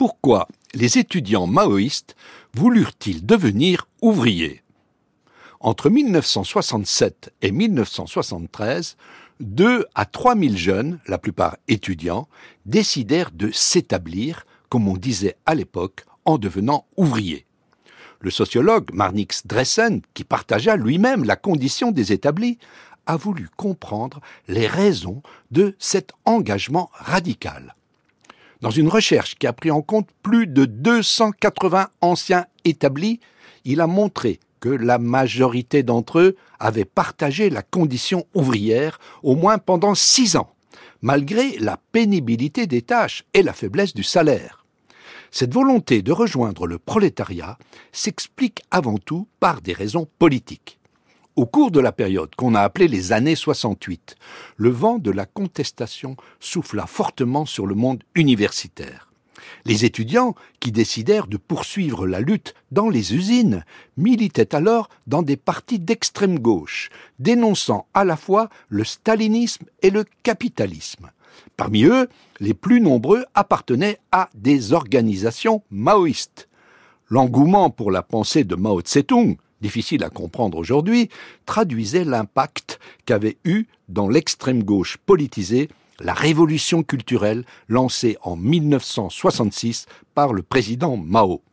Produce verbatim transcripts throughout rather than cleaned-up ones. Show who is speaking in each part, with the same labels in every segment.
Speaker 1: Pourquoi les étudiants maoïstes voulurent-ils devenir ouvriers ? Entre mille neuf cent soixante-sept et mille neuf cent soixante-treize, deux à trois mille jeunes, la plupart étudiants, décidèrent de s'établir, comme on disait à l'époque, en devenant ouvriers. Le sociologue Marnix Dressen, qui partagea lui-même la condition des établis, a voulu comprendre les raisons de cet engagement radical. Dans une recherche qui a pris en compte plus de deux cent quatre-vingts anciens établis, il a montré que la majorité d'entre eux avaient partagé la condition ouvrière au moins pendant six ans, malgré la pénibilité des tâches et la faiblesse du salaire. Cette volonté de rejoindre le prolétariat s'explique avant tout par des raisons politiques. Au cours de la période qu'on a appelée les années soixante-huit, le vent de la contestation souffla fortement sur le monde universitaire. Les étudiants, qui décidèrent de poursuivre la lutte dans les usines, militaient alors dans des partis d'extrême gauche, dénonçant à la fois le stalinisme et le capitalisme. Parmi eux, les plus nombreux appartenaient à des organisations maoïstes. L'engouement pour la pensée de Mao Tse-tung, difficile à comprendre aujourd'hui, traduisait l'impact qu'avait eu dans l'extrême gauche politisée la révolution culturelle lancée en mille neuf cent soixante-six par le président Mao.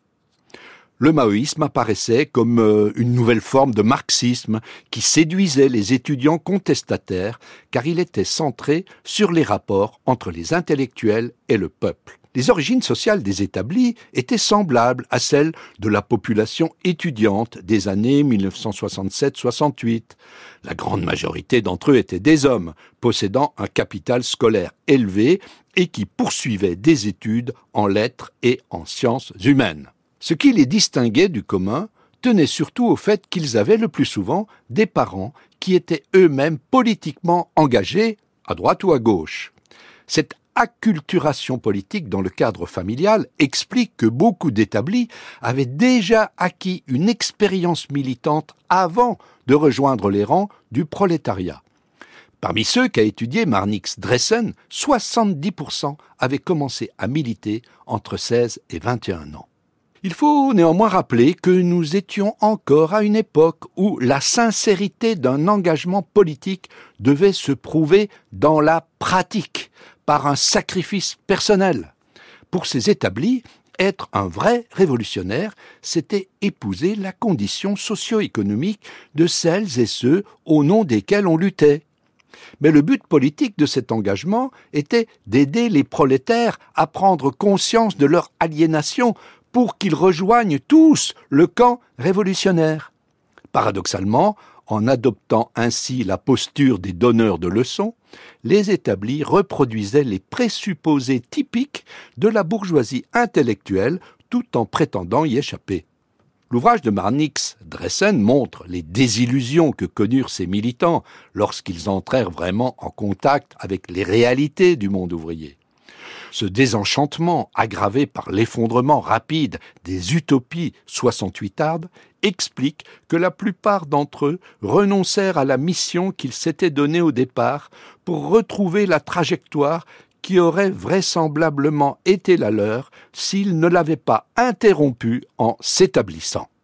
Speaker 1: Le maoïsme apparaissait comme euh, une nouvelle forme de marxisme qui séduisait les étudiants contestataires car il était centré sur les rapports entre les intellectuels et le peuple. Les origines sociales des établis étaient semblables à celles de la population étudiante des années mille neuf cent soixante-sept soixante-huit. La grande majorité d'entre eux étaient des hommes, possédant un capital scolaire élevé et qui poursuivaient des études en lettres et en sciences humaines. Ce qui les distinguait du commun tenait surtout au fait qu'ils avaient le plus souvent des parents qui étaient eux-mêmes politiquement engagés, à droite ou à gauche. Cette acculturation politique dans le cadre familial explique que beaucoup d'établis avaient déjà acquis une expérience militante avant de rejoindre les rangs du prolétariat. Parmi ceux qu'a étudié Marnix Dressen, soixante-dix pour cent avaient commencé à militer entre seize et vingt et un ans. Il faut néanmoins rappeler que nous étions encore à une époque où la sincérité d'un engagement politique devait se prouver dans la pratique, par un sacrifice personnel. Pour ces établis, être un vrai révolutionnaire, c'était épouser la condition socio-économique de celles et ceux au nom desquels on luttait. Mais le but politique de cet engagement était d'aider les prolétaires à prendre conscience de leur aliénation pour qu'ils rejoignent tous le camp révolutionnaire. Paradoxalement, en adoptant ainsi la posture des donneurs de leçons, les établis reproduisaient les présupposés typiques de la bourgeoisie intellectuelle tout en prétendant y échapper. L'ouvrage de Marnix Dressen montre les désillusions que connurent ces militants lorsqu'ils entrèrent vraiment en contact avec les réalités du monde ouvrier. Ce désenchantement, aggravé par l'effondrement rapide des utopies soixante-huitardes, explique que la plupart d'entre eux renoncèrent à la mission qu'ils s'étaient donnée au départ pour retrouver la trajectoire qui aurait vraisemblablement été la leur s'ils ne l'avaient pas interrompue en s'établissant.